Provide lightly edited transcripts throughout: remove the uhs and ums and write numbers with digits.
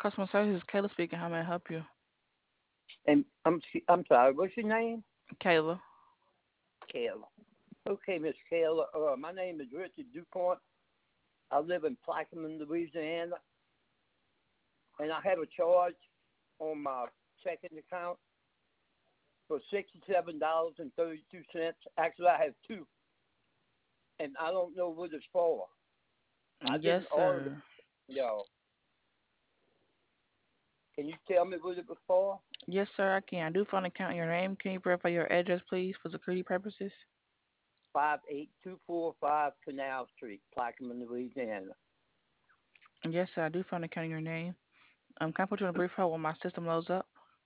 Customer service is Kayla speaking. How may I help you? And I'm sorry. What's your name? Kayla. Kayla. Okay, Miss Kayla. My name is Richard DuPont. I live in Plaquemine, Louisiana, and I have a charge on my checking account for $67.32. Actually, I have two, and I don't know what it's for. I Yes, didn't order sir. it, y'all. Can you tell me what it was for? Yes, sir, I can. I do find account in your name. Can you verify your address, please, for security purposes? 58245 Canal Street, Plaquemine, Louisiana. Yes, sir, I do find account in your name. Can I put you on a brief hold while my system loads up?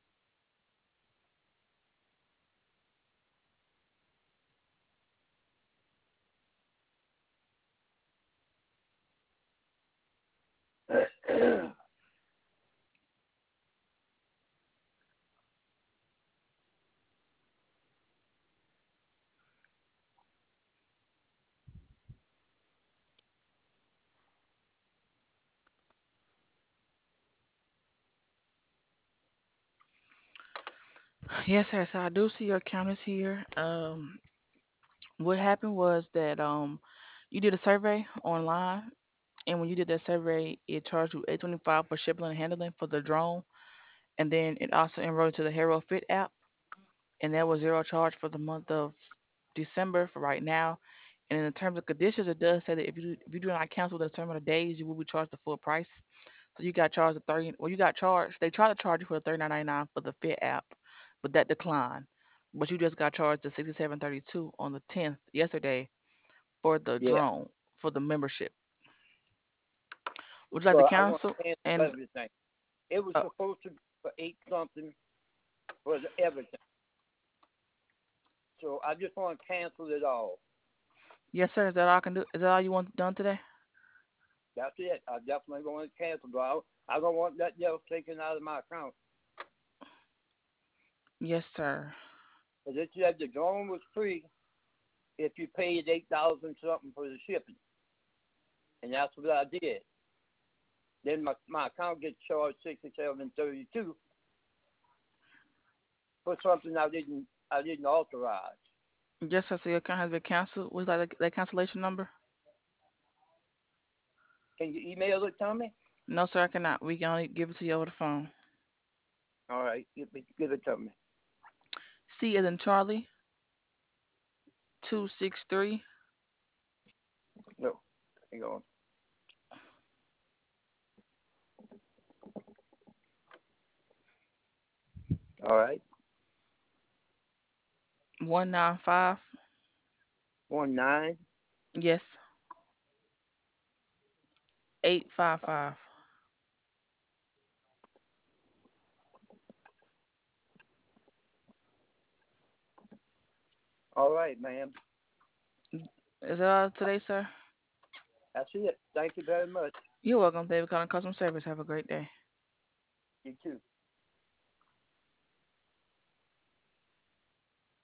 Yes, sir. So I do see your account is here. What happened was that you did a survey online, and when you did that survey, it charged you $8.25 for shipping and handling for the drone, and then it also enrolled to the Hero Fit app, and that was zero charge for the month of December for right now. And in the terms and conditions, it does say that if you do not cancel within a certain amount of days, you will be charged the full price. So you got charged the 30. Well, you got charged. They tried to charge you for the 39.99 for the Fit app, but that declined. But you just got charged the 67.32 on the 10th yesterday for the Yeah. drone for the membership. Would you like to Well, I want cancel? to cancel And everything. It was uh, supposed to be for eight something for everything. So I just want to cancel it all. yes, sir. Is that all I can do? Is that all you want done today? That's it. I definitely going to cancel, bro. I don't want that else taken out of my account. Yes, sir. Because it said the drone was free if you paid 8,000 something for the shipping, and that's what I did. Then my account gets charged 67.32 for something I didn't authorize. Yes, sir. So your account has been canceled. Was that that cancellation number? Can you email it to me? No, sir. I cannot. We can only give it to you over the phone. All right, give it to me. C as in Charlie. 263. No, hang on. All right, 195. 19. Yes. 855. All right, ma'am. Is that all today, sir? That's it. Thank you very much. You're welcome, David. Calling customer service. Have a great day. You too.